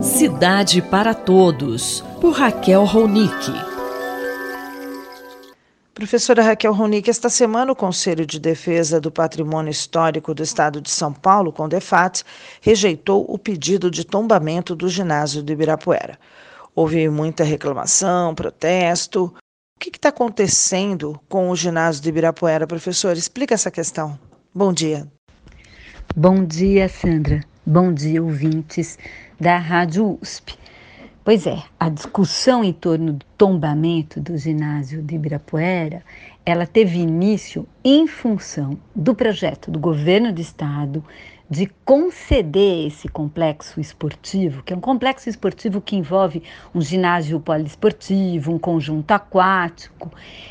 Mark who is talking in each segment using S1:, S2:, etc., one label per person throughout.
S1: Cidade para Todos, por Raquel Ronick.
S2: Professora Raquel Ronick, esta semana o Conselho de Defesa do Patrimônio Histórico do Estado de São Paulo, CONDEFAT, rejeitou o pedido de tombamento do ginásio do Ibirapuera. Houve muita reclamação, protesto. O que está acontecendo com o ginásio do Ibirapuera, professor? Explica essa questão. Bom dia.
S3: Bom dia, Sandra. Bom dia, ouvintes da Rádio USP. Pois é, a discussão em torno do tombamento do ginásio de Ibirapuera, ela teve início em função do projeto do governo do estado de conceder esse complexo esportivo, que é um complexo esportivo que envolve um ginásio poliesportivo, um conjunto aquático,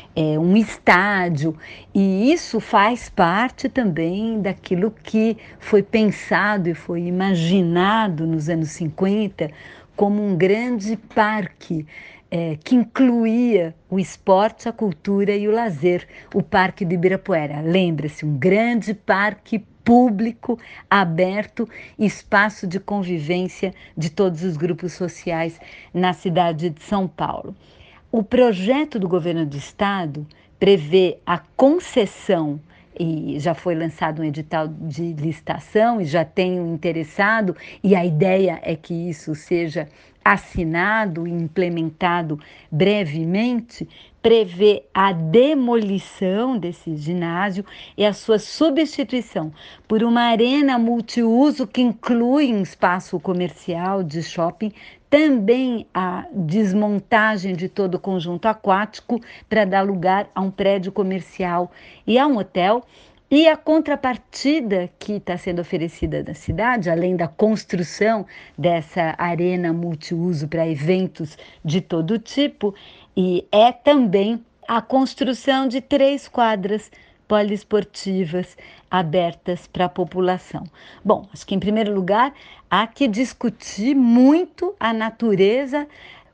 S3: um estádio, e isso faz parte também daquilo que foi pensado e foi imaginado nos anos 50 como um grande parque que incluía o esporte, a cultura e o lazer, o Parque do Ibirapuera. Lembra-se, um grande parque público, aberto, espaço de convivência de todos os grupos sociais na cidade de São Paulo. O projeto do governo do estado prevê a concessão, e já foi lançado um edital de licitação e já tem um interessado, e a ideia é que isso seja assinado e implementado brevemente, prevê a demolição desse ginásio e a sua substituição por uma arena multiuso que inclui um espaço comercial de shopping, também a desmontagem de todo o conjunto aquático para dar lugar a um prédio comercial e a um hotel. E a contrapartida que está sendo oferecida da cidade, além da construção dessa arena multiuso para eventos de todo tipo, e é também a construção de 3 quadras poliesportivas abertas para a população. Bom, acho que em primeiro lugar há que discutir muito a natureza,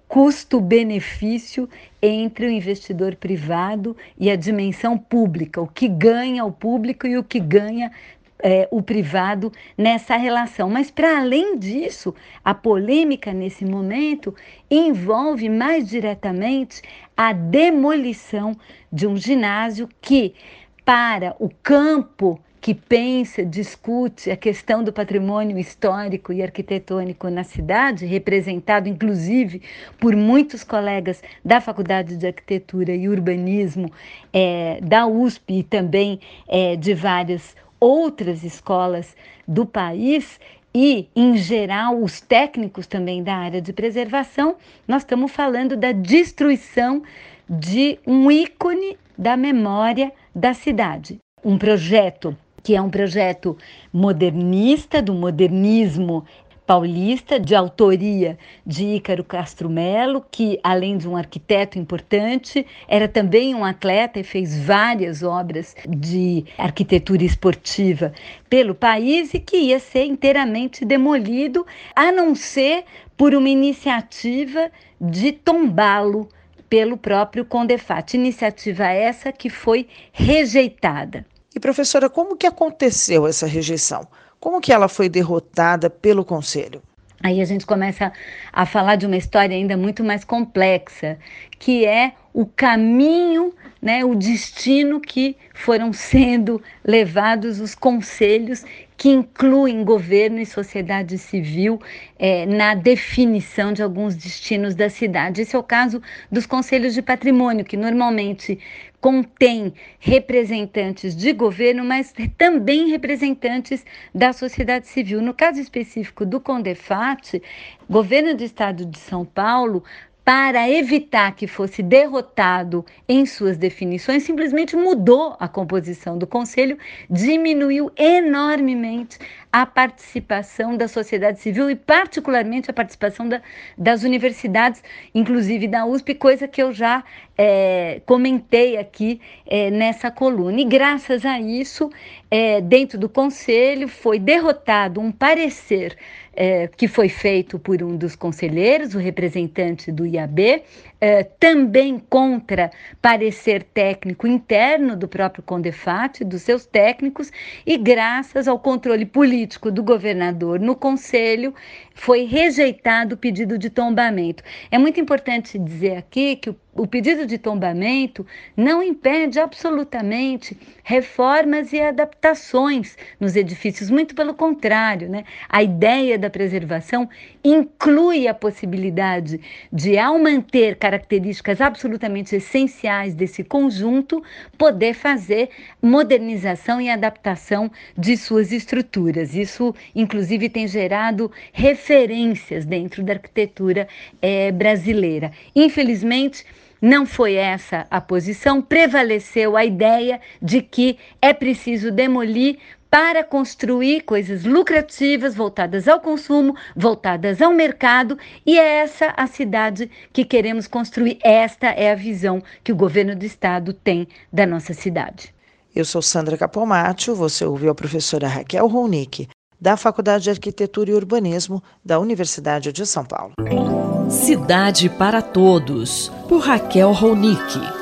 S3: custo-benefício entre o investidor privado e a dimensão pública, o que ganha o público e o que ganha o privado nessa relação. Mas, para além disso, a polêmica nesse momento envolve mais diretamente a demolição de um ginásio que, para o campo que pensa, discute a questão do patrimônio histórico e arquitetônico na cidade, representado inclusive por muitos colegas da Faculdade de Arquitetura e Urbanismo da USP e também de várias outras escolas do país e, em geral, os técnicos também da área de preservação, nós estamos falando da destruição de um ícone da memória da cidade. Um projeto que é um projeto modernista, do modernismo paulista, de autoria de Ícaro Castro Melo, que, além de um arquiteto importante, era também um atleta e fez várias obras de arquitetura esportiva pelo país e que ia ser inteiramente demolido, a não ser por uma iniciativa de tombá-lo pelo próprio CONDEFAT. Iniciativa essa que foi rejeitada.
S2: E, professora, como que aconteceu essa rejeição? Como que ela foi derrotada pelo Conselho?
S3: Aí a gente começa a falar de uma história ainda muito mais complexa, que é o caminho, o destino que foram sendo levados os conselhos que incluem governo e sociedade civil na definição de alguns destinos da cidade. Esse é o caso dos conselhos de patrimônio, que normalmente contém representantes de governo, mas também representantes da sociedade civil. No caso específico do CONDEFAT, governo do estado de São Paulo, para evitar que fosse derrotado em suas definições, simplesmente mudou a composição do conselho, diminuiu enormemente a participação da sociedade civil e particularmente a participação das universidades, inclusive da USP, coisa que eu já comentei aqui nessa coluna. E graças a isso, dentro do conselho, foi derrotado um parecer que foi feito por um dos conselheiros, o representante do IAB, também contra parecer técnico interno do próprio CONDEFAT, dos seus técnicos, e graças ao controle político do governador no Conselho, foi rejeitado o pedido de tombamento. É muito importante dizer aqui que o pedido de tombamento não impede absolutamente reformas e adaptações nos edifícios, muito pelo contrário, né? A ideia da preservação inclui a possibilidade de, ao manter características absolutamente essenciais desse conjunto, poder fazer modernização e adaptação de suas estruturas. Isso, inclusive, tem gerado referências dentro da arquitetura brasileira. Infelizmente, não foi essa a posição, prevaleceu a ideia de que é preciso demolir para construir coisas lucrativas, voltadas ao consumo, voltadas ao mercado, e é essa a cidade que queremos construir. Esta é a visão que o governo do estado tem da nossa cidade.
S2: Eu sou Sandra Capomatto, você ouviu a professora Raquel Ronick, da Faculdade de Arquitetura e Urbanismo da Universidade de São Paulo.
S1: Cidade para Todos, por Raquel Ronick.